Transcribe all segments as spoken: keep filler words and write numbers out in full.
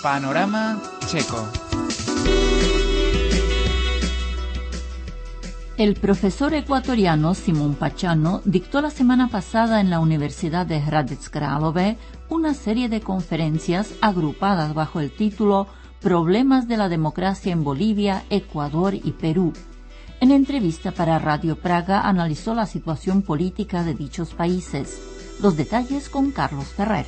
Panorama Checo. El profesor ecuatoriano Simón Pachano dictó la semana pasada en la Universidad de Hradec Králové una serie de conferencias agrupadas bajo el título Problemas de la democracia en Bolivia, Ecuador y Perú. En entrevista para Radio Praga analizó la situación política de dichos países. Los detalles con Carlos Ferrer.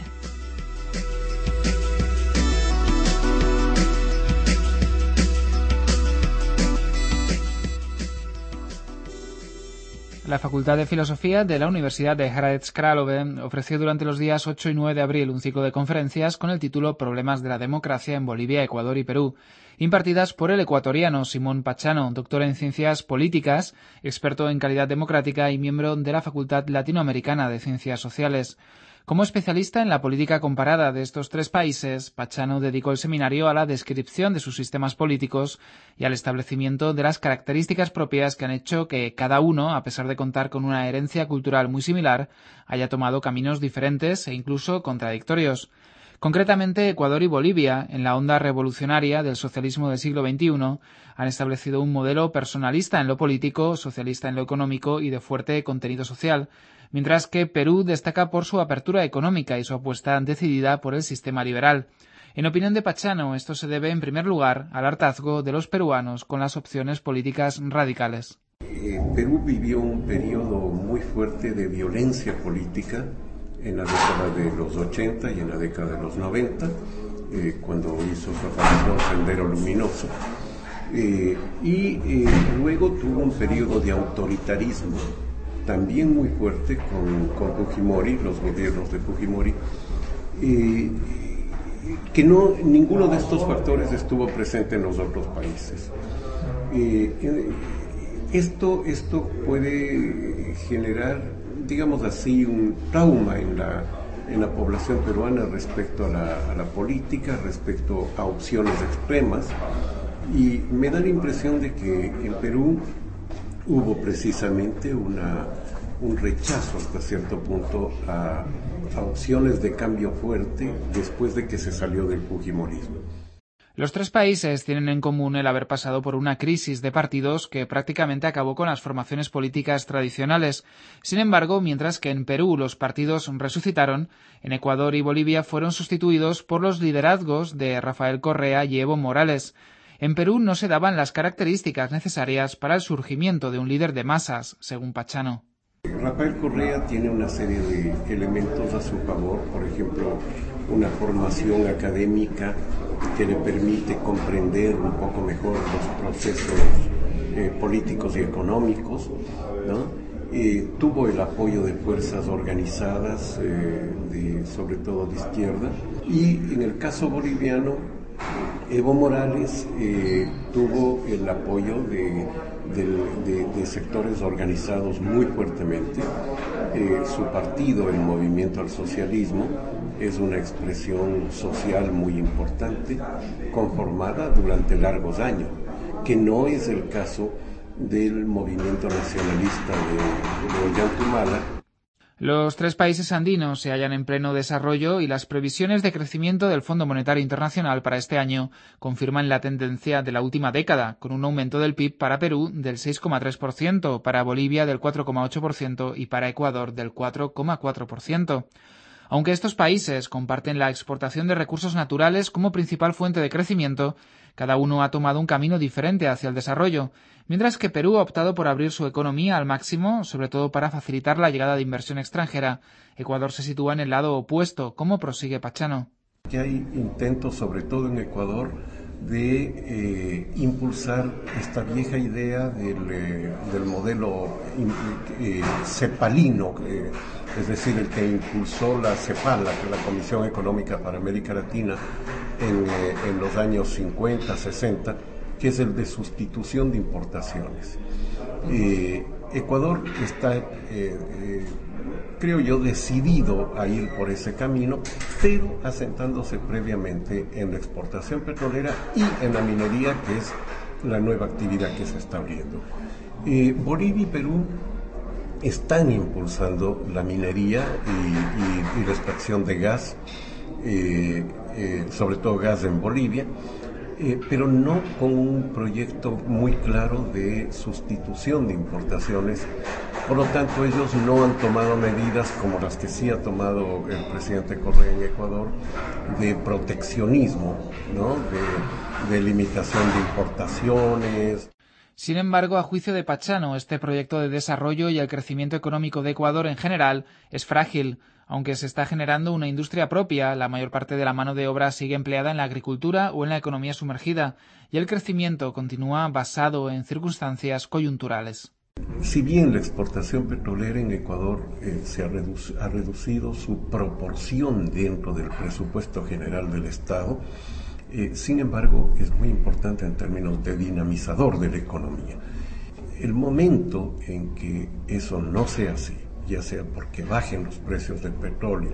La Facultad de Filosofía de la Universidad de Hradec Králové ofreció durante los días ocho y nueve de abril un ciclo de conferencias con el título Problemas de la democracia en Bolivia, Ecuador y Perú, impartidas por el ecuatoriano Simón Pachano, doctor en Ciencias Políticas, experto en calidad democrática y miembro de la Facultad Latinoamericana de Ciencias Sociales. Como especialista en la política comparada de estos tres países, Pachano dedicó el seminario a la descripción de sus sistemas políticos y al establecimiento de las características propias que han hecho que cada uno, a pesar de contar con una herencia cultural muy similar, haya tomado caminos diferentes e incluso contradictorios. Concretamente, Ecuador y Bolivia, en la onda revolucionaria del socialismo del siglo veintiuno, han establecido un modelo personalista en lo político, socialista en lo económico y de fuerte contenido social, mientras que Perú destaca por su apertura económica y su apuesta decidida por el sistema liberal. En opinión de Pachano, esto se debe en primer lugar al hartazgo de los peruanos con las opciones políticas radicales. Eh, Perú vivió un periodo muy fuerte de violencia política en la década de los ochenta y en la década de los noventa, eh, cuando hizo su aparición Sendero Luminoso. Eh, y eh, luego tuvo un periodo de autoritarismo también muy fuerte con, con Fujimori, los gobiernos de Fujimori, eh, que no, ninguno de estos factores estuvo presente en los otros países. Eh, eh, esto, esto puede generar, digamos así, un trauma en la, en la población peruana respecto a la, a la política, respecto a opciones extremas, y me da la impresión de que en Perú hubo precisamente una, un rechazo hasta cierto punto a, a opciones de cambio fuerte después de que se salió del fujimorismo. Los tres países tienen en común el haber pasado por una crisis de partidos que prácticamente acabó con las formaciones políticas tradicionales. Sin embargo, mientras que en Perú los partidos resucitaron, en Ecuador y Bolivia fueron sustituidos por los liderazgos de Rafael Correa y Evo Morales. En Perú no se daban las características necesarias para el surgimiento de un líder de masas, según Pachano. Rafael Correa tiene una serie de elementos a su favor, por ejemplo, una formación académica que le permite comprender un poco mejor los procesos eh, políticos y económicos, ¿no? Eh, tuvo el apoyo de fuerzas organizadas, eh, de, sobre todo de izquierda, y en el caso boliviano, Evo Morales eh, tuvo el apoyo de, de, de, de sectores organizados muy fuertemente. Eh, su partido, el Movimiento al Socialismo, es una expresión social muy importante, conformada durante largos años, que no es el caso del movimiento nacionalista de, de Ollantumala. Los tres países andinos se hallan en pleno desarrollo y las previsiones de crecimiento del Fondo Monetario Internacional para este año confirman la tendencia de la última década, con un aumento del P I B para Perú del seis coma tres por ciento, para Bolivia del cuatro coma ocho por ciento y para Ecuador del cuatro coma cuatro por ciento. Aunque estos países comparten la exportación de recursos naturales como principal fuente de crecimiento, cada uno ha tomado un camino diferente hacia el desarrollo, mientras que Perú ha optado por abrir su economía al máximo, sobre todo para facilitar la llegada de inversión extranjera. Ecuador se sitúa en el lado opuesto, como prosigue Pachano. Que hay intentos, sobre todo en Ecuador, de eh, impulsar esta vieja idea del, eh, del modelo eh, cepalino, eh, es decir, el que impulsó la CEPAL, la Comisión Económica para América Latina, en, eh, en los años cincuenta, sesenta, que es el de sustitución de importaciones. Eh, Ecuador está, eh, eh, creo yo, decidido a ir por ese camino, pero asentándose previamente en la exportación petrolera y en la minería, que es la nueva actividad que se está abriendo. Eh, Bolivia y Perú están impulsando la minería y, y, y la extracción de gas. Eh, eh, sobre todo gas en Bolivia, eh, pero no con un proyecto muy claro de sustitución de importaciones. Por lo tanto, ellos no han tomado medidas como las que sí ha tomado el presidente Correa en Ecuador, de proteccionismo, ¿no? de, de limitación de importaciones. Sin embargo, a juicio de Pachano, este proyecto de desarrollo y el crecimiento económico de Ecuador en general es frágil. Aunque se está generando una industria propia, la mayor parte de la mano de obra sigue empleada en la agricultura o en la economía sumergida, y el crecimiento continúa basado en circunstancias coyunturales. Si bien la exportación petrolera en Ecuador eh, se ha, redu- ha reducido su proporción dentro del presupuesto general del Estado, eh, sin embargo es muy importante en términos de dinamizador de la economía. El momento en que eso no sea así, ya sea porque bajen los precios del petróleo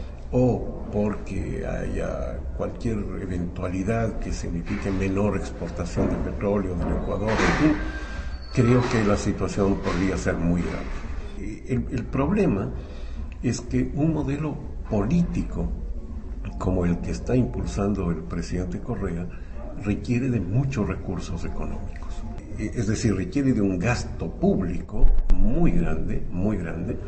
o porque haya cualquier eventualidad que signifique menor exportación de petróleo del Ecuador, en fin, creo que la situación podría ser muy grave. El, el problema es que un modelo político como el que está impulsando el presidente Correa requiere de muchos recursos económicos. Es decir, requiere de un gasto público muy grande, muy grande,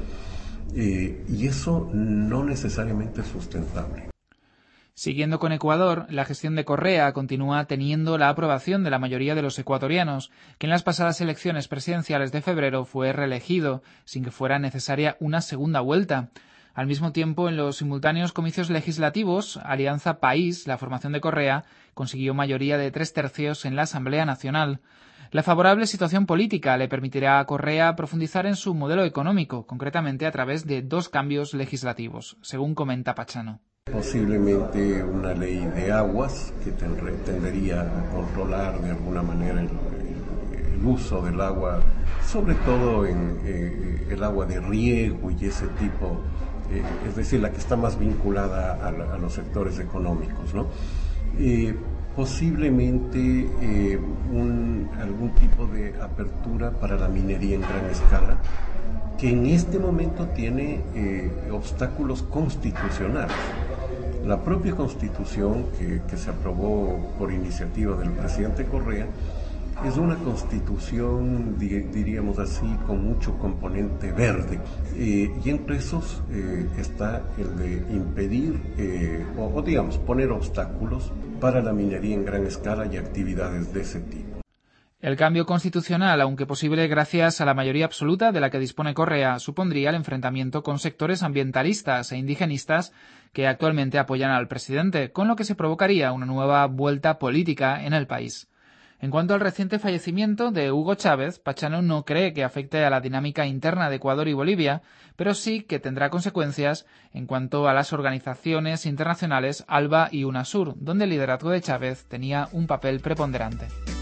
eh, y eso no necesariamente es sustentable. Siguiendo con Ecuador, la gestión de Correa continúa teniendo la aprobación de la mayoría de los ecuatorianos, que en las pasadas elecciones presidenciales de febrero fue reelegido, sin que fuera necesaria una segunda vuelta. Al mismo tiempo, en los simultáneos comicios legislativos, Alianza País, la formación de Correa, consiguió mayoría de tres tercios en la Asamblea Nacional. La favorable situación política le permitirá a Correa profundizar en su modelo económico, concretamente a través de dos cambios legislativos, según comenta Pachano. Posiblemente una ley de aguas que tendería a controlar de alguna manera el, el, el uso del agua, sobre todo en eh, el agua de riego y ese tipo, eh, es decir, la que está más vinculada a, la, a los sectores económicos, ¿no? Eh, posiblemente eh, un, algún tipo de apertura para la minería en gran escala, que en este momento tiene eh, obstáculos constitucionales. La propia Constitución que, que se aprobó por iniciativa del presidente Correa es una Constitución, diríamos así, con mucho componente verde, eh, y entre esos eh, está el de impedir eh, o, o digamos poner obstáculos para la minería en gran escala y actividades de ese tipo. El cambio constitucional, aunque posible gracias a la mayoría absoluta de la que dispone Correa, supondría el enfrentamiento con sectores ambientalistas e indigenistas que actualmente apoyan al presidente, con lo que se provocaría una nueva vuelta política en el país. En cuanto al reciente fallecimiento de Hugo Chávez, Pachano no cree que afecte a la dinámica interna de Ecuador y Bolivia, pero sí que tendrá consecuencias en cuanto a las organizaciones internacionales ALBA y UNASUR, donde el liderazgo de Chávez tenía un papel preponderante.